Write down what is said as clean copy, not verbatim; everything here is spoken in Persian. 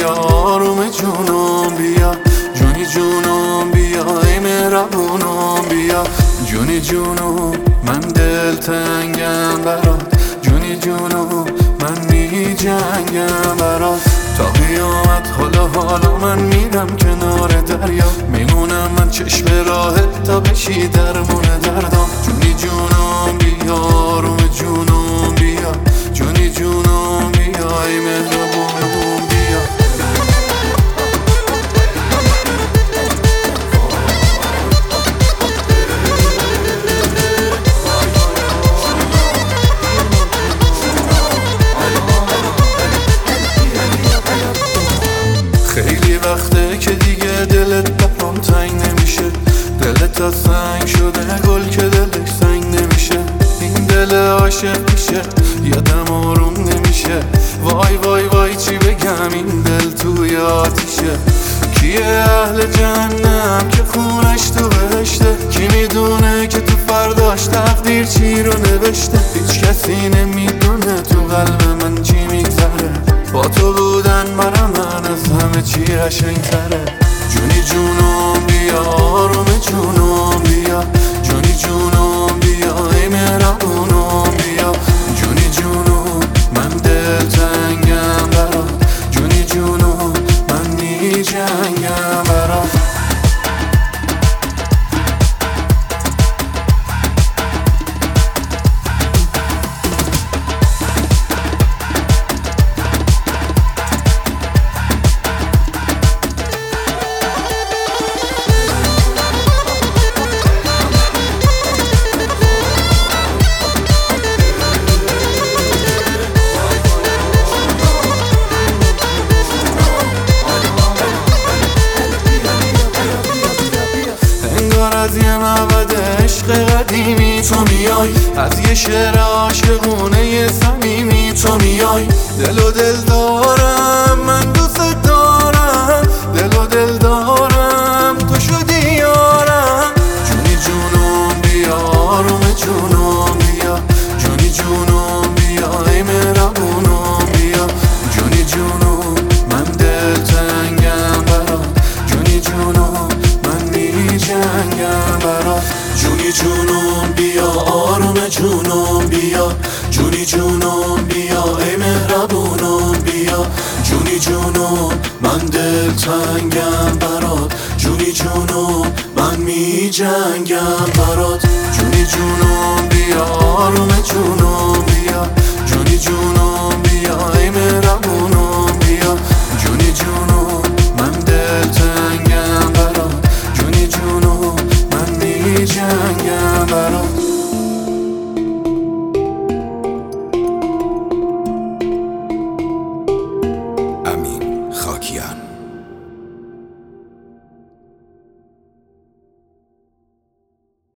بیا آروم جونم بیا، جونی جونم بیا ای مهربونم بیا. جونی جونم من دلتنگم برات، جونی جونم من می جنگم برات. تا قیامت حالا من میرم کنار دریا، میمونم من چشم راهت تا بشی درمون دردم. جونی جونم بیا آروم جونم بیا، جونی جونم بیا ای مهربونم بیا. خیلی وقته که دیگه دلت برام تنگ نمیشه، دلت از سنگ شده گل که دلش سنگ نمیشه. این دل عاشق میشه یادم آروم نمیشه، وای وای وای چی بگم این دل توی آتیشه. کیه اهل جهنم که خونش تو بهشته، کی میدونه که تو فرداش تقدیر چی رو نوشته. هیچ کسی نمیدونه تو قلب من چی میگذره، با تو بودن برا من از همه چی قشنگ‌تره. جونی جونم بیا آروم جونم بیا، جونی جونم بیا ای مهربونم بیا. جونی جونم من دلتنگم برات، جونی جونم من می جنگم برات. از یه معبد عشق قدیمی تو میای، از یه شعر عاشقونه صمیمی تو میای. دل و دل دارم من دوست دارم، دل و دل دارم تو شدی یارم. جونی جونم بیا آروم جونم بیا، جونی جونم بیا ای مهربونم بیا. جونی جونم من دلتنگم برات، جونی جونم من می جنگم برات. جونی جونم بیا آروم جونم بیا، جونی جونم بیا ای مهربونم بیا. جونی جونم من دلتنگم برات، جونی جونم من می جنگم برات. جونی جونم بیا آروم جونم بیا، جونی جونم بیا ای مهربونم